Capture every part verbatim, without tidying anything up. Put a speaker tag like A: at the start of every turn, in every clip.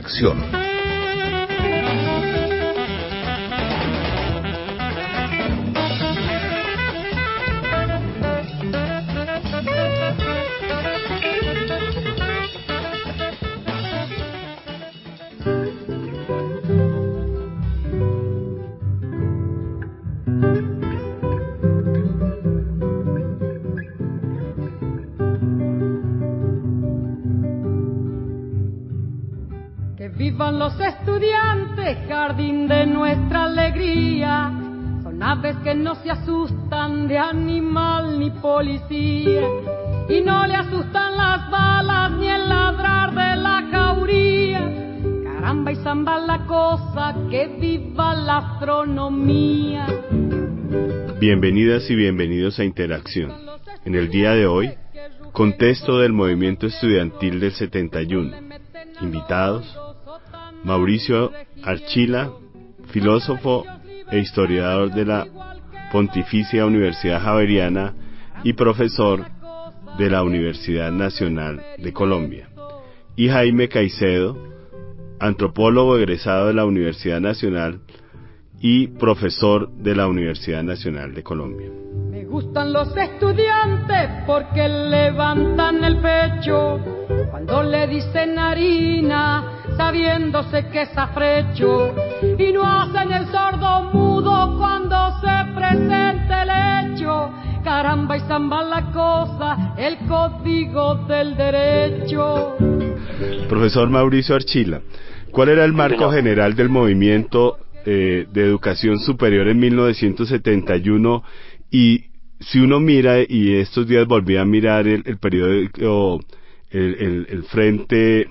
A: Interacción.
B: Vivan los estudiantes, jardín de nuestra alegría. Son aves que no se asustan de animal ni policía, y no le asustan las balas ni el ladrar de la jauría. Caramba y zamba la cosa, que viva la astronomía.
C: Bienvenidas y bienvenidos a Interacción. En el día de hoy, contexto del movimiento estudiantil del setenta y uno. Invitados: Mauricio Archila, filósofo e historiador de la Pontificia Universidad Javeriana y profesor de la Universidad Nacional de Colombia, y Jaime Caicedo, antropólogo egresado de la Universidad Nacional y profesor de la Universidad Nacional de Colombia.
B: Me gustan los estudiantes porque levantan el pecho cuando le dicen harina, sabiéndose que es afrecho, y no hacen el sordo mudo cuando se presenta el hecho. Caramba y zamba la cosa, el código del derecho.
C: Profesor Mauricio Archila, ¿cuál era el marco general del movimiento eh, de educación superior en mil novecientos setenta y uno? Y si uno mira, y estos días volví a mirar el, el periódico, el, el, el Frente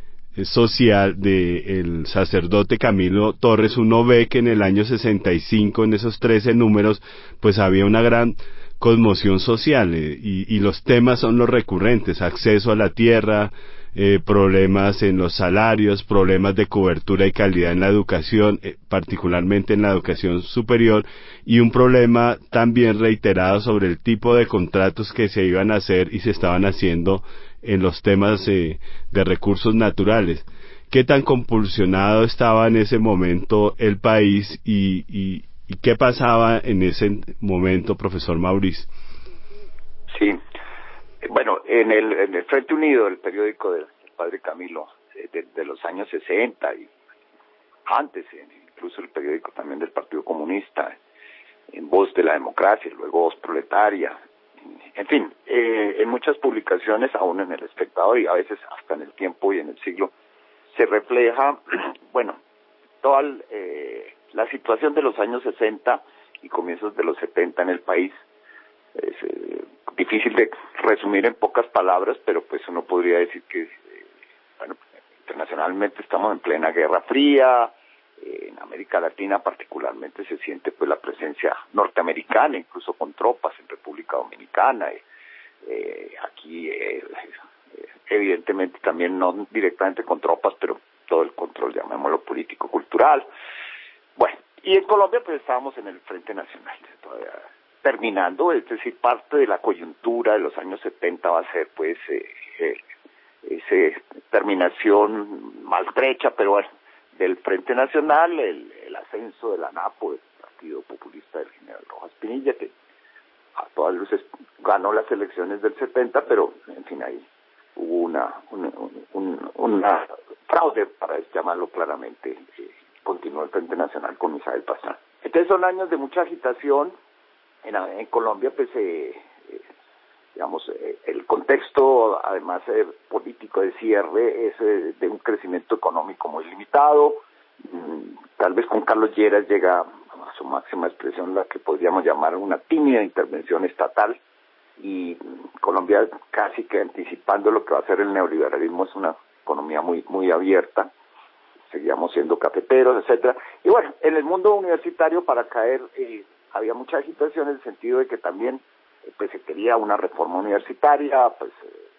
C: Social de el sacerdote Camilo Torres, uno ve que en el año sesenta y cinco, en esos trece números, pues había una gran conmoción social, eh, y, y los temas son los recurrentes: acceso a la tierra, eh, problemas en los salarios, problemas de cobertura y calidad en la educación, eh, particularmente en la educación superior, y un problema también reiterado sobre el tipo de contratos que se iban a hacer y se estaban haciendo en los temas eh, de recursos naturales. ¿Qué tan compulsionado estaba en ese momento el país y, y, y qué pasaba en ese momento, profesor Mauricio?
D: Sí, bueno, en el, en el Frente Unido, el periódico del padre Camilo, de, de los años sesenta y antes, incluso el periódico también del Partido Comunista, en Voz de la Democracia, luego Voz Proletaria, en fin, eh, en muchas publicaciones, aún en El Espectador y a veces hasta en El Tiempo y en El Siglo, se refleja, bueno, toda el, eh, la situación de los años sesenta y comienzos de los setenta en el país. Es eh, difícil de resumir en pocas palabras, pero pues uno podría decir que, eh, bueno, internacionalmente estamos en plena Guerra Fría. Eh, en América Latina particularmente se siente pues la presencia norteamericana, incluso con tropas en República Dominicana. Eh, eh, aquí eh, evidentemente también no directamente con tropas, pero todo el control, llamémoslo político-cultural. Bueno, y en Colombia pues estábamos en el Frente Nacional, todavía terminando, es decir, parte de la coyuntura de los años setenta va a ser pues eh, eh, esa terminación maltrecha, pero bueno, del Frente Nacional, el, el ascenso de la NAPO, del Partido Populista del general Rojas Pinilla, que a todas luces ganó las elecciones del setenta, pero en fin, ahí hubo una, una, un, una fraude, para llamarlo claramente. Eh, continuó el Frente Nacional con Misael Pastrana. Entonces son años de mucha agitación. En, en Colombia, pues, eh, eh, digamos, eh, el contexto, además eh, político de cierre, es eh, de un crecimiento económico muy limitado. Mm, tal vez con Carlos Lleras llega a su máxima expresión la que podríamos llamar una tímida intervención estatal, y mm, Colombia, casi que anticipando lo que va a ser el neoliberalismo, es una economía muy muy abierta. Seguíamos siendo cafeteros, etcétera. Y bueno, en el mundo universitario, para caer, eh, había mucha agitación en el sentido de que también eh, pues se quería una reforma universitaria, pues eh,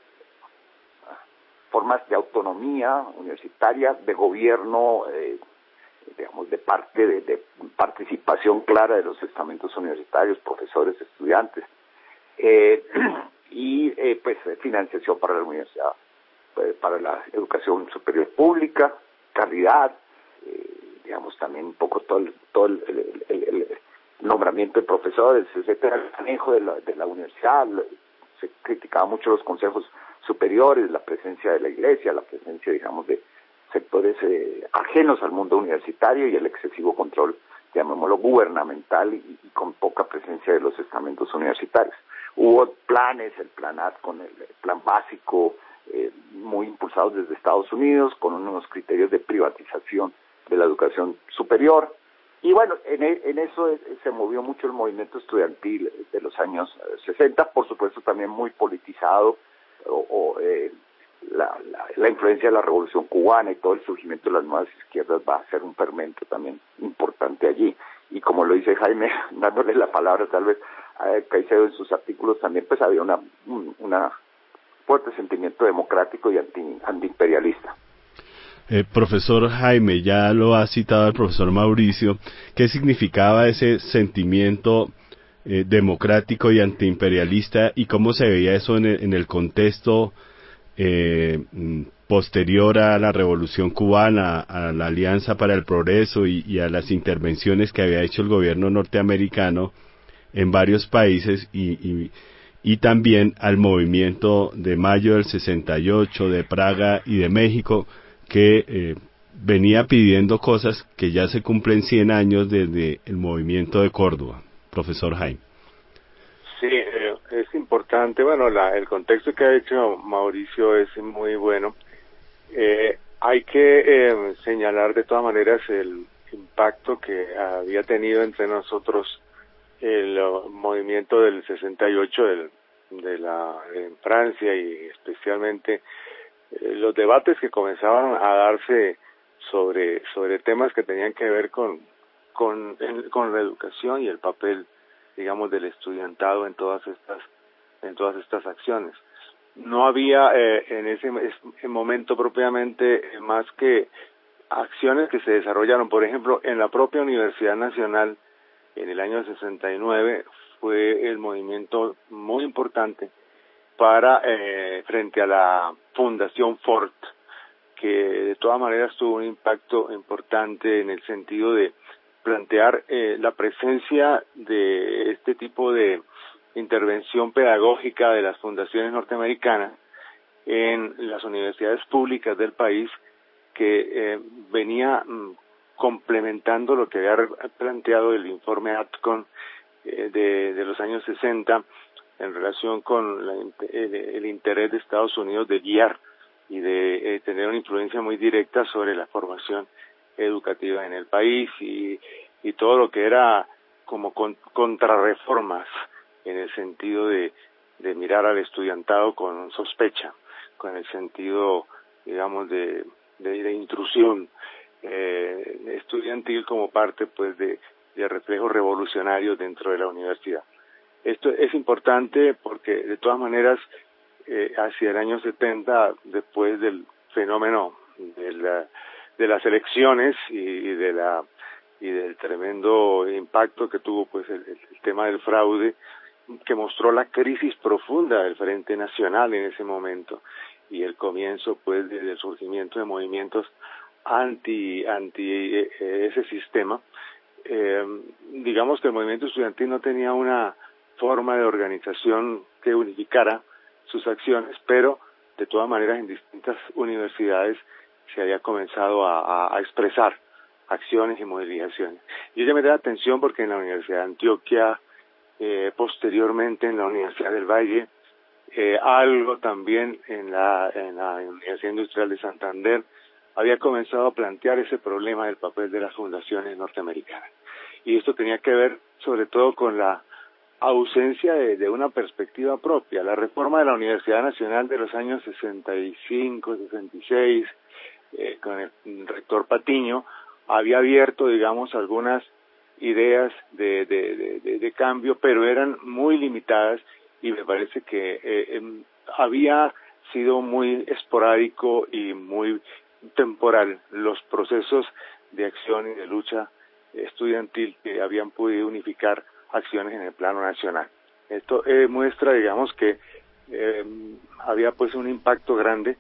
D: formas de autonomía universitaria, de gobierno, eh, digamos, de parte de, de participación clara de los estamentos universitarios, profesores, estudiantes, eh, y eh, pues financiación para la universidad eh, para la educación superior pública, calidad, eh, digamos también un poco todo el, todo el, el, el, el nombramiento de profesores, etcétera, el manejo de la, de la universidad. Se criticaba mucho los consejos superiores, la presencia de la iglesia, la presencia, digamos, de sectores eh, ajenos al mundo universitario y el excesivo control, llamémoslo, gubernamental y, y con poca presencia de los estamentos universitarios. Hubo planes, el plan A T, con el, el plan básico, eh, muy impulsados desde Estados Unidos, con unos criterios de privatización de la educación superior. Y bueno, en, en eso es, se movió mucho el movimiento estudiantil de los años sesenta, por supuesto también muy politizado, o, o eh, la, la, la influencia de la Revolución Cubana y todo el surgimiento de las nuevas izquierdas va a ser un fermento también importante allí. Y como lo dice Jaime, dándole la palabra tal vez a Caicedo en sus artículos, también pues había una, un una fuerte sentimiento democrático y anti, antiimperialista.
C: Eh, profesor Jaime, ya lo ha citado el profesor Mauricio, ¿qué significaba ese sentimiento eh, democrático y antiimperialista y cómo se veía eso en el, en el contexto eh, posterior a la Revolución Cubana, a la Alianza para el Progreso y, y a las intervenciones que había hecho el gobierno norteamericano en varios países y, y, y también al movimiento de mayo del sesenta y ocho, de Praga y de México, que eh, venía pidiendo cosas que ya se cumplen cien años desde el movimiento de Córdoba? Profesor Jaime.
A: Sí, eh, es importante, bueno, la, el contexto que ha hecho Mauricio es muy bueno. Eh, hay que eh, señalar de todas maneras el impacto que había tenido entre nosotros el uh, movimiento del sesenta y ocho del, de la, en Francia y especialmente eh, los debates que comenzaban a darse sobre sobre temas que tenían que ver con con en, con la educación y el papel, digamos, del estudiantado en todas estas en todas estas acciones. No había eh, en ese en momento propiamente eh, más que acciones que se desarrollaron, por ejemplo, en la propia Universidad Nacional en el año sesenta y nueve fue el movimiento muy importante para eh, frente a la Fundación Ford, que de todas maneras tuvo un impacto importante en el sentido de plantear eh, la presencia de este tipo de intervención pedagógica de las fundaciones norteamericanas en las universidades públicas del país, que eh, venía mm, complementando lo que había planteado el informe Atcon eh, de, de los años sesenta en relación con la, el, el interés de Estados Unidos de guiar y de eh, tener una influencia muy directa sobre la formación educativa en el país y, y todo lo que era como con, contrarreformas en el sentido de, de mirar al estudiantado con sospecha, con el sentido, digamos, de, de, de intrusión eh, estudiantil como parte, pues, de, de reflejos revolucionarios dentro de la universidad. Esto es importante porque, de todas maneras, eh, hacia el año setenta, después del fenómeno de, la, de las elecciones y, y de la y del tremendo impacto que tuvo, pues, el, el tema del fraude, que mostró la crisis profunda del Frente Nacional en ese momento y el comienzo, pues, del surgimiento de movimientos anti anti eh, ese sistema. Eh, digamos que el movimiento estudiantil no tenía una forma de organización que unificara sus acciones, pero de todas maneras en distintas universidades se había comenzado a, a, a expresar acciones y movilizaciones. Y ella me da atención porque en la Universidad de Antioquia, eh, posteriormente en la Universidad del Valle, eh, algo también en la, en la Universidad Industrial de Santander, había comenzado a plantear ese problema del papel de las fundaciones norteamericanas. Y esto tenía que ver sobre todo con la ausencia de, de una perspectiva propia. La reforma de la Universidad Nacional de los años sesenta y cinco, sesenta y seis, eh, con el rector Patiño, había abierto, digamos, algunas ideas de, de, de, de, de cambio, pero eran muy limitadas y me parece que eh, eh, había sido muy esporádico y muy temporal los procesos de acción y de lucha estudiantil que habían podido unificar acciones en el plano nacional. Esto eh, muestra, digamos, que eh, había pues un impacto grande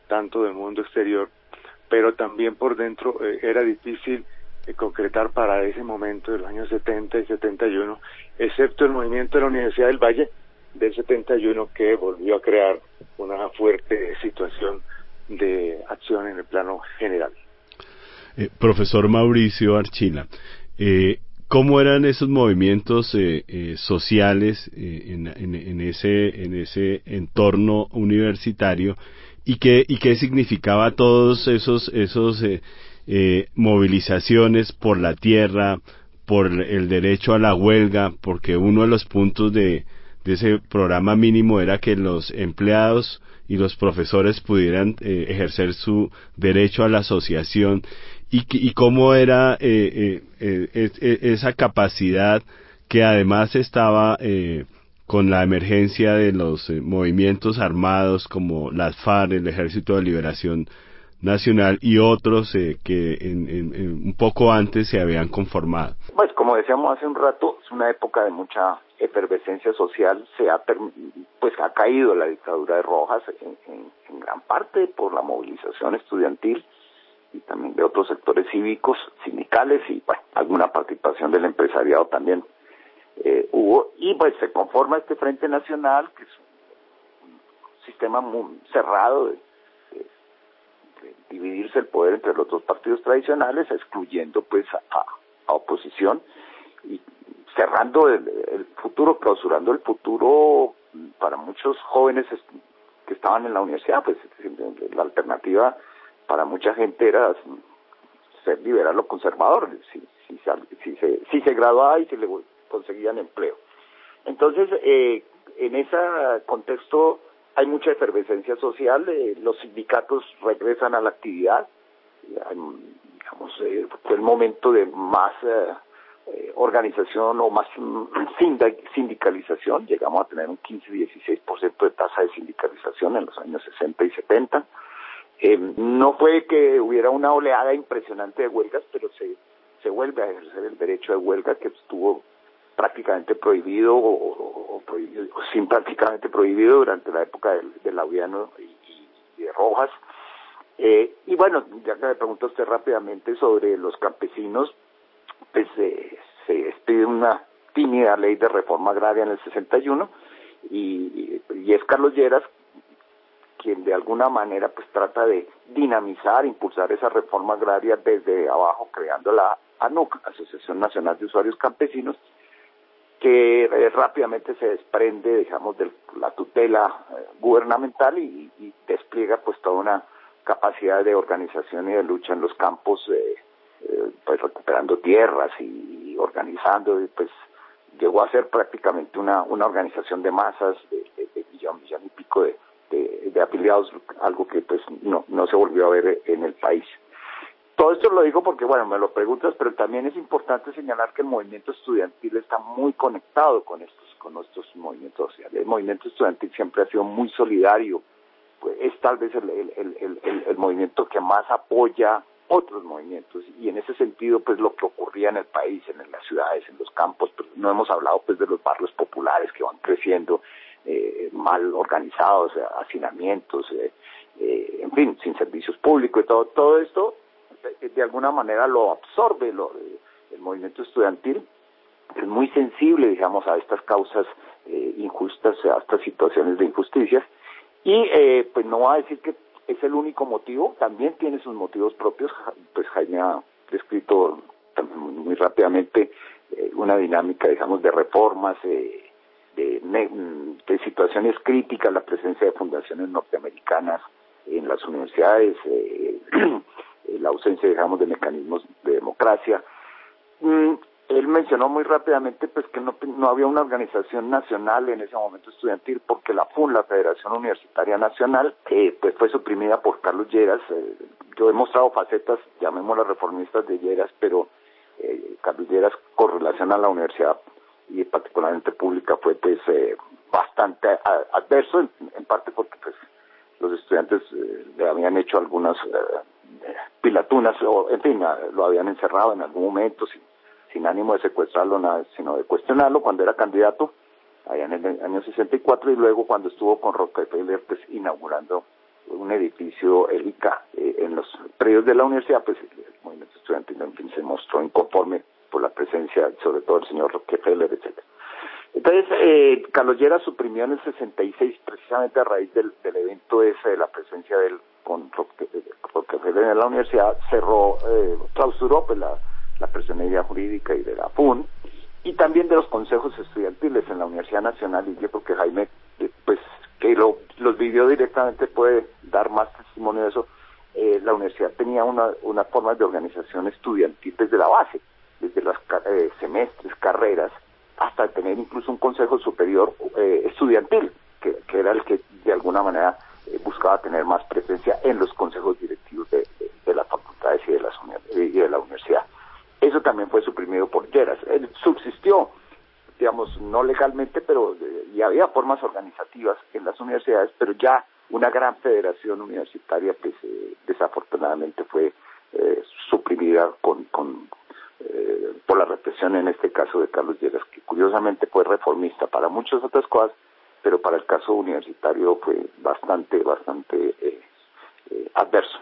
A: tanto del mundo exterior, pero también por dentro eh, era difícil eh, concretar para ese momento de los años setenta y setenta y uno, excepto el movimiento de la Universidad del Valle del setenta y uno, que volvió a crear una fuerte situación de acción en el plano general.
C: Eh, profesor Mauricio Archila, eh, ¿cómo eran esos movimientos eh, eh, sociales eh, en, en, en ese en ese entorno universitario y qué y qué significaba todos esos esos eh, eh, movilizaciones por la tierra, por el derecho a la huelga? Porque uno de los puntos de de ese programa mínimo era que los empleados y los profesores pudieran eh, ejercer su derecho a la asociación, y, y cómo era eh, eh, eh, eh, esa capacidad que además estaba eh, con la emergencia de los eh, movimientos armados como las FARC, el Ejército de Liberación Nacional y otros eh, que en, en, en un poco antes se habían conformado.
D: Pues como decíamos hace un rato, es una época de mucha efervescencia social. Se ha pues ha caído la dictadura de Rojas en, en, en gran parte por la movilización estudiantil y también de otros sectores cívicos, sindicales y bueno, alguna participación del empresariado también eh, hubo, y pues se conforma este Frente Nacional, que es un sistema muy cerrado de, de, de dividirse el poder entre los dos partidos tradicionales, excluyendo pues a, a oposición y cerrando el, el futuro, clausurando el futuro para muchos jóvenes que estaban en la universidad. Pues la alternativa para mucha gente era ser liberal o conservador, si, si, si, se, si se graduaba y se le conseguían empleo. Entonces, eh, en ese contexto hay mucha efervescencia social, eh, los sindicatos regresan a la actividad, hay, digamos, eh, fue el momento de más eh, eh, organización o más sindicalización. Llegamos a tener un quince a dieciséis por ciento de tasa de sindicalización en los años sesenta y setenta. Eh, no fue que hubiera una oleada impresionante de huelgas, pero se, se vuelve a ejercer el derecho de huelga, que estuvo prácticamente prohibido o, o, o, prohibido, o sin prácticamente prohibido durante la época del, del Laudiano y, y de Rojas. Eh, y bueno, ya que me pregunta usted rápidamente sobre los campesinos, pues eh, se expide una tímida ley de reforma agraria en el sesenta y uno y, y es Carlos Lleras quien de alguna manera pues trata de dinamizar, impulsar esa reforma agraria desde abajo, creando la ANUC, Asociación Nacional de Usuarios Campesinos, que eh, rápidamente se desprende, digamos, de la tutela eh, gubernamental y, y despliega pues toda una capacidad de organización y de lucha en los campos, eh, eh, pues recuperando tierras y, y organizando, y pues llegó a ser prácticamente una una organización de masas de, de, de millón, millón y pico de De, de afiliados, algo que pues no no se volvió a ver en el país. Todo esto lo digo porque, bueno, me lo preguntas, pero también es importante señalar que el movimiento estudiantil está muy conectado con estos con nuestros movimientos sociales. El movimiento estudiantil siempre ha sido muy solidario, pues es tal vez el, el, el, el, el movimiento que más apoya otros movimientos, y en ese sentido pues lo que ocurría en el país, en las ciudades, en los campos, pues no hemos hablado pues de los barrios populares que van creciendo, Eh, mal organizados, eh, hacinamientos, eh, eh, en fin, sin servicios públicos y todo, todo esto eh, de alguna manera lo absorbe lo, eh, el movimiento estudiantil. Es muy sensible, digamos, a estas causas eh, injustas, a estas situaciones de injusticias, y eh, pues no va a decir que es el único motivo, también tiene sus motivos propios. Pues Jaime ha descrito también muy rápidamente eh, una dinámica, digamos, de reformas, eh, De, de situaciones críticas, la presencia de fundaciones norteamericanas en las universidades, eh, la ausencia, digamos, de mecanismos de democracia. Mm, él mencionó muy rápidamente pues que no, no había una organización nacional en ese momento estudiantil, porque la F U N, la Federación Universitaria Nacional, eh, pues fue suprimida por Carlos Lleras. Eh, yo he mostrado facetas, llamémoslas reformistas, de Lleras, pero eh, Carlos Lleras, con relación a la universidad y particularmente pública, fue pues eh, bastante a, adverso, en, en parte porque pues los estudiantes eh, le habían hecho algunas eh, pilatunas, o en fin, lo habían encerrado en algún momento sin, sin ánimo de secuestrarlo, nada, sino de cuestionarlo cuando era candidato allá en el año sesenta y cuatro, y luego cuando estuvo con Rockefeller pues inaugurando un edificio el I C A. Eh, en los predios de la universidad, pues el movimiento estudiantil en fin se mostró inconforme por la presencia, sobre todo el señor Rockefeller, etcétera. Entonces, eh, Carlos Lleras suprimió en el sesenta y seis, precisamente a raíz del, del evento ese de la presencia de él con Rockefeller en la universidad, cerró, eh, clausuró pues la, la personería jurídica y de la F U N, y también de los consejos estudiantiles en la Universidad Nacional, y yo creo que Jaime, eh, pues, que lo, los vivió directamente, puede dar más testimonio de eso. Eh, la universidad tenía una, una forma de organización estudiantil desde la base, desde los eh, semestres, carreras, hasta tener incluso un consejo superior eh, estudiantil, que, que era el que de alguna manera eh, buscaba tener más presencia en los consejos directivos de, de, de las facultades y de, las y de la universidad. Eso también fue suprimido por Lleras. Él subsistió, digamos, no legalmente, pero eh, y había formas organizativas en las universidades, pero ya una gran federación universitaria, pues eh, desafortunadamente fue eh, suprimida con, con eh, por la represión, en este caso de Carlos Lleras, que curiosamente fue reformista para muchas otras cosas, pero para el caso universitario fue bastante, bastante eh, eh, adverso.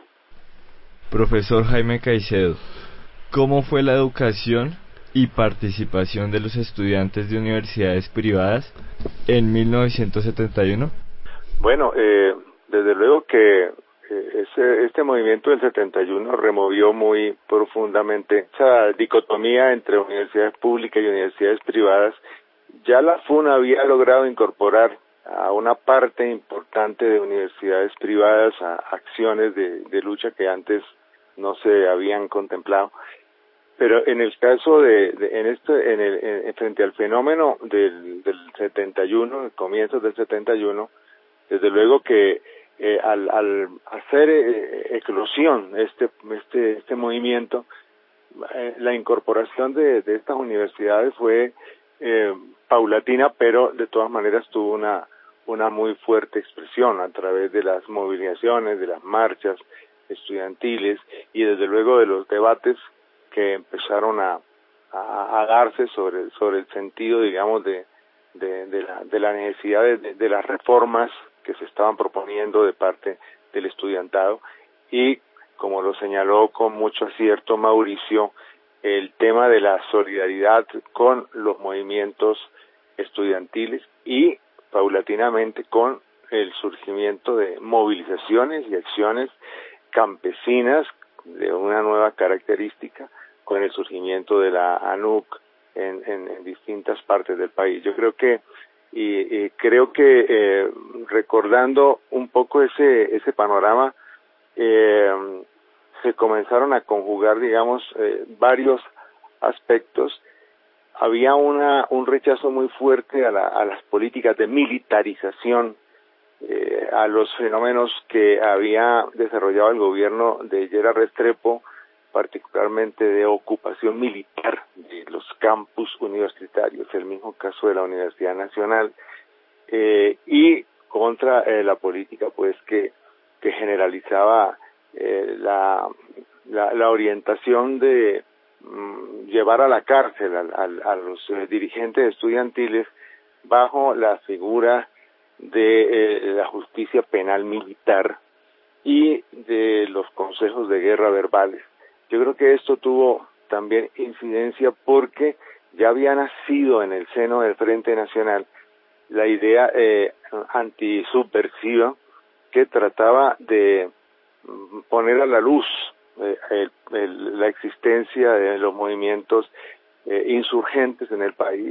E: Profesor Jaime Caicedo, ¿cómo fue la educación y participación de los estudiantes de universidades privadas en mil novecientos setenta y uno?
A: Bueno, eh, desde luego que eh, ese, este movimiento del setenta y uno removió muy profundamente esa dicotomía entre universidades públicas y universidades privadas. Ya la F U N había logrado incorporar a una parte importante de universidades privadas a acciones de, de lucha que antes no se habían contemplado. Pero en el caso de, de en este, en el, en, frente al fenómeno del, del setenta y uno, comienzos del setenta y uno, desde luego que eh, al, al hacer eh, eclosión este, este, este movimiento, eh, la incorporación de, de estas universidades fue eh, paulatina, pero de todas maneras tuvo una, una muy fuerte expresión a través de las movilizaciones, de las marchas estudiantiles y desde luego de los debates que empezaron a, a, a darse sobre, sobre el sentido, digamos, de, de, de, la, de la necesidad de, de, de las reformas que se estaban proponiendo de parte del estudiantado y, como lo señaló con mucho acierto Mauricio, el tema de la solidaridad con los movimientos estudiantiles y paulatinamente con el surgimiento de movilizaciones y acciones campesinas de una nueva característica con el surgimiento de la A N U C en, en, en distintas partes del país. Yo creo que y, y creo que eh, recordando un poco ese ese panorama eh, se comenzaron a conjugar, digamos, eh, varios aspectos. Había una un rechazo muy fuerte a, la, a las políticas de militarización, eh, a los fenómenos que había desarrollado el gobierno de Lleras Restrepo, particularmente de ocupación militar de los campus universitarios, el mismo caso de la Universidad Nacional, eh, y contra eh, la política pues que, que generalizaba eh, la, la, la orientación de mm, llevar a la cárcel a, a, a los eh, dirigentes estudiantiles bajo la figura de eh, la justicia penal militar y de los consejos de guerra verbales. Yo creo que esto tuvo también incidencia porque ya había nacido en el seno del Frente Nacional la idea eh, antisubversiva que trataba de poner a la luz eh, el, el, la existencia de los movimientos eh, insurgentes en el país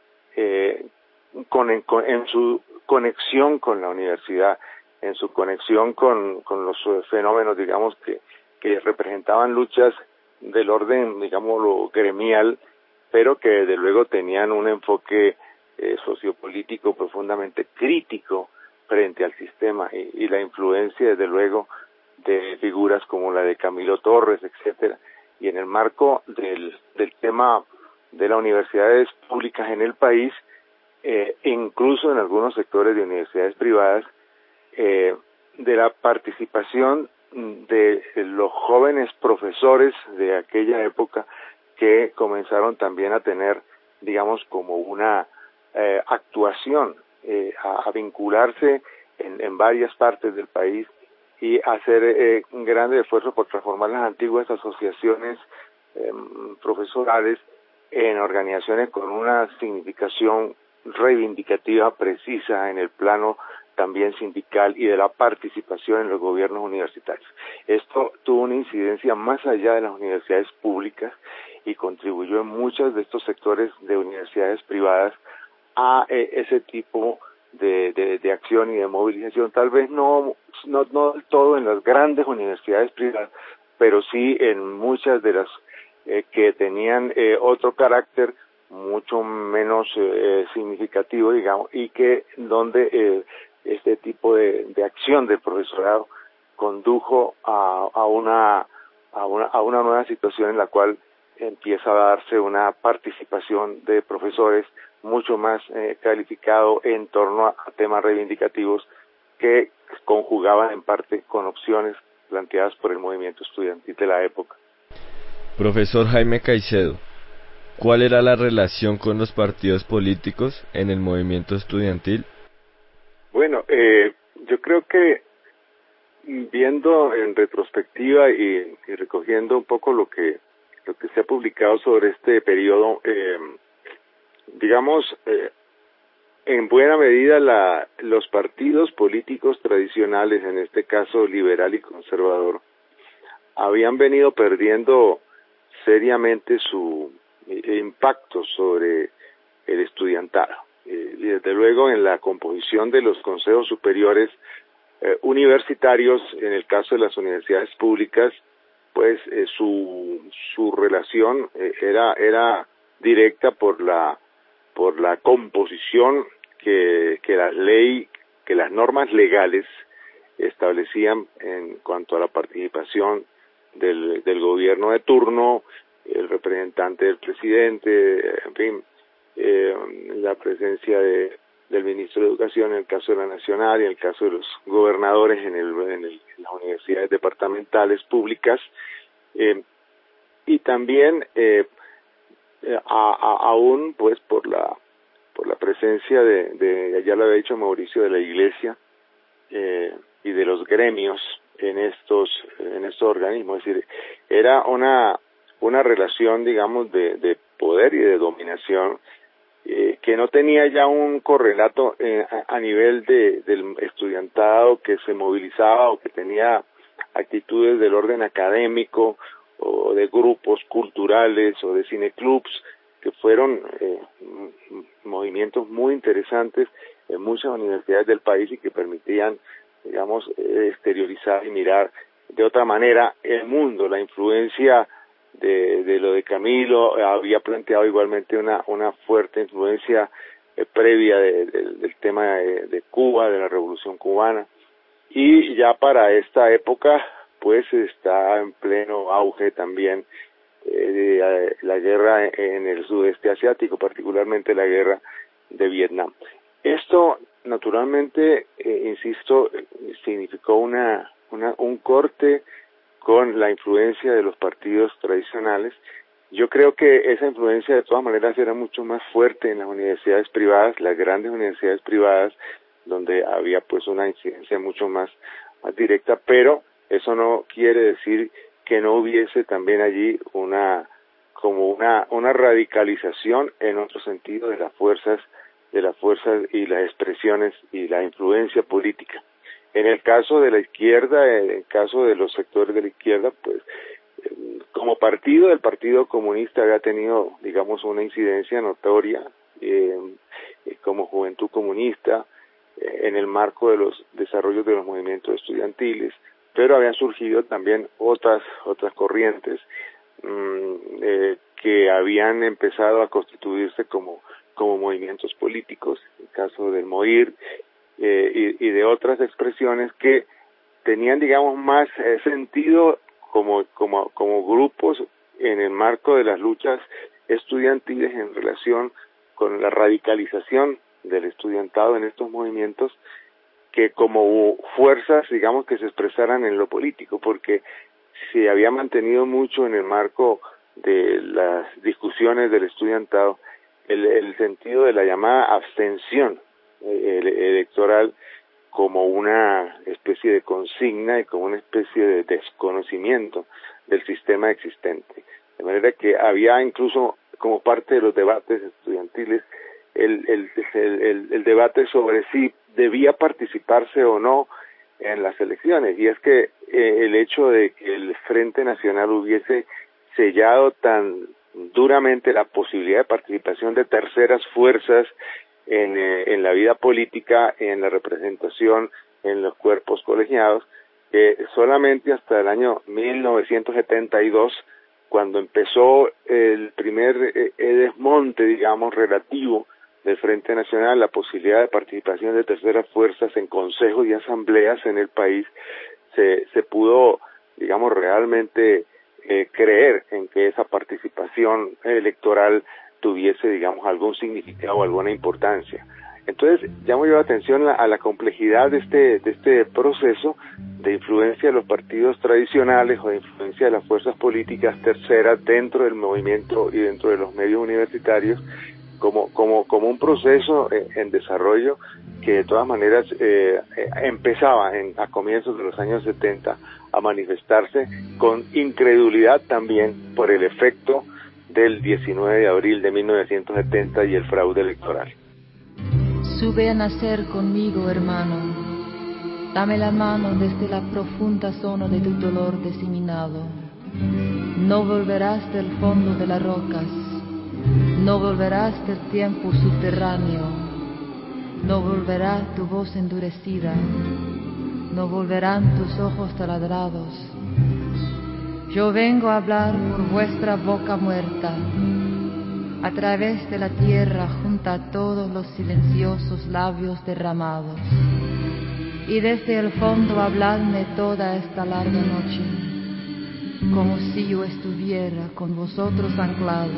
A: eh, con, en, con, en su conexión con la universidad, en su conexión con, con los fenómenos, digamos, que que representaban luchas del orden, digámoslo, gremial, pero que desde luego tenían un enfoque eh, sociopolítico profundamente crítico frente al sistema y, y la influencia, desde luego, de figuras como la de Camilo Torres, etcétera. Y en el marco del, del tema de las universidades públicas en el país, eh, incluso en algunos sectores de universidades privadas, eh, de la participación de los jóvenes profesores de aquella época que comenzaron también a tener, digamos, como una eh, actuación, eh, a, a vincularse en, en varias partes del país y hacer eh, un gran esfuerzo por transformar las antiguas asociaciones eh, profesorales en organizaciones con una significación reivindicativa precisa en el plano también sindical y de la participación en los gobiernos universitarios. Esto tuvo una incidencia más allá de las universidades públicas y contribuyó en muchos de estos sectores de universidades privadas a eh, ese tipo de, de, de acción y de movilización, tal vez no, no, no del todo en las grandes universidades privadas, pero sí en muchas de las eh, que tenían eh, otro carácter mucho menos eh, significativo, digamos, y que donde eh, este tipo de, de acción del profesorado condujo a, a una a una a una nueva situación en la cual empieza a darse una participación de profesores mucho más eh, calificado en torno a, a temas reivindicativos que conjugaban en parte con opciones planteadas por el movimiento estudiantil de la época.
E: Profesor Jaime Caicedo, ¿cuál era la relación con los partidos políticos en el movimiento estudiantil?
A: Bueno, eh, yo creo que viendo en retrospectiva y, y recogiendo un poco lo que lo que se ha publicado sobre este periodo, eh, digamos, eh, en buena medida la, los partidos políticos tradicionales, en este caso liberal y conservador, habían venido perdiendo seriamente su eh, impacto sobre el estudiantado. Eh, y desde luego en la composición de los consejos superiores eh, universitarios, en el caso de las universidades públicas, pues eh, su su relación eh, era era directa por la por la composición que que la ley que las normas legales establecían en cuanto a la participación del del gobierno de turno, el representante del presidente, en fin, eh, la presencia de del ministro de Educación en el caso de la Nacional y en el caso de los gobernadores en, el, en, el, en las universidades departamentales públicas, eh, y también eh, a, a, aún pues por la por la presencia de, de ya lo había dicho Mauricio, de la Iglesia eh, y de los gremios en estos en estos organismos. Es decir, era una una relación, digamos, de, de poder y de dominación Eh, que no tenía ya un correlato eh, a, a nivel de, del estudiantado que se movilizaba o que tenía actitudes del orden académico o de grupos culturales o de cineclubs, que fueron eh, movimientos muy interesantes en muchas universidades del país y que permitían, digamos, eh, exteriorizar y mirar de otra manera el mundo, la influencia De, de lo de Camilo. Había planteado igualmente una una fuerte influencia eh, previa de, de, del tema de, de Cuba, de la Revolución Cubana, y ya para esta época pues está en pleno auge también eh, de, de, la guerra en el sudeste asiático, particularmente la guerra de Vietnam. Esto naturalmente, eh, insisto, significó una, una un corte con la influencia de los partidos tradicionales. Yo creo que esa influencia de todas maneras era mucho más fuerte en las universidades privadas, las grandes universidades privadas, donde había pues una incidencia mucho más, más directa, pero eso no quiere decir que no hubiese también allí una como una una radicalización en otro sentido de las fuerzas de las fuerzas y las expresiones y la influencia política. En el caso de la izquierda, en el caso de los sectores de la izquierda, pues como partido, el Partido Comunista había tenido, digamos, una incidencia notoria eh, como Juventud Comunista eh, en el marco de los desarrollos de los movimientos estudiantiles, pero habían surgido también otras otras corrientes mmm, eh, que habían empezado a constituirse como como movimientos políticos, en el caso del MOIR, Eh, y, y de otras expresiones que tenían, digamos, más eh, sentido como como como grupos en el marco de las luchas estudiantiles en relación con la radicalización del estudiantado en estos movimientos, que como fuerzas, digamos, que se expresaran en lo político, porque se había mantenido mucho en el marco de las discusiones del estudiantado el, el sentido de la llamada abstención electoral, como una especie de consigna y como una especie de desconocimiento del sistema existente. De manera que había incluso como parte de los debates estudiantiles el, el, el, el, el debate sobre si debía participarse o no en las elecciones, y es que eh, el hecho de que el Frente Nacional hubiese sellado tan duramente la posibilidad de participación de terceras fuerzas en, eh, en la vida política, en la representación, en los cuerpos colegiados, que solamente hasta el año mil novecientos setenta y dos, cuando empezó el primer eh, desmonte, digamos, relativo del Frente Nacional, la posibilidad de participación de terceras fuerzas en consejos y asambleas en el país, se, se pudo, digamos, realmente eh, creer en que esa participación electoral tuviese, digamos, algún significado o alguna importancia. Entonces, llamo yo la atención a la complejidad de este, de este proceso de influencia de los partidos tradicionales o de influencia de las fuerzas políticas terceras dentro del movimiento y dentro de los medios universitarios, como como como un proceso eh, en desarrollo que de todas maneras eh, eh, empezaba en, a comienzos de los años setenta a manifestarse con incredulidad también por el efecto del diecinueve de abril de mil novecientos setenta y el fraude electoral.
F: Sube a nacer conmigo, hermano, dame la mano desde la profunda zona de tu dolor diseminado. No volverás del fondo de las rocas, no volverás del tiempo subterráneo, no volverá tu voz endurecida, no volverán tus ojos taladrados. Yo vengo a hablar por vuestra boca muerta, a través de la tierra junto a todos los silenciosos labios derramados, y desde el fondo habladme toda esta larga noche, como si yo estuviera con vosotros anclado.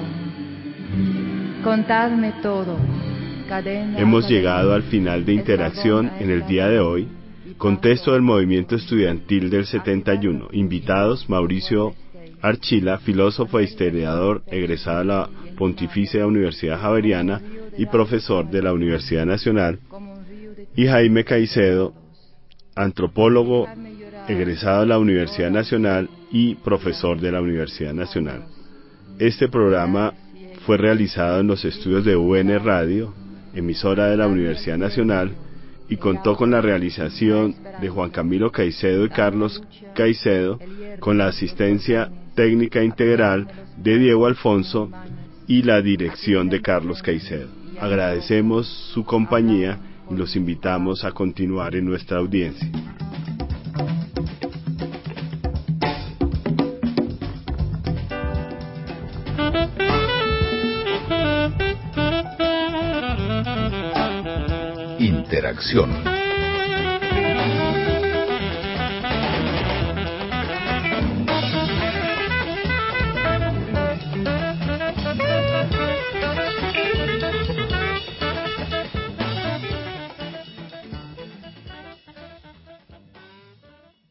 F: Contadme todo, cadena.
C: Hemos llegado al final de Interacción en el día de hoy. Contexto del movimiento estudiantil del setenta y uno. Invitados: Mauricio Archila, filósofo e historiador egresado de la Pontificia Universidad Javeriana y profesor de la Universidad Nacional, y Jaime Caicedo, antropólogo egresado de la Universidad Nacional y profesor de la Universidad Nacional. Este programa fue realizado en los estudios de U N Radio, emisora de la Universidad Nacional, y contó con la realización de Juan Camilo Caicedo y Carlos Caicedo, con la asistencia técnica integral de Diego Alfonso y la dirección de Carlos Caicedo. Agradecemos su compañía y los invitamos a continuar en nuestra audiencia.
G: Interacción.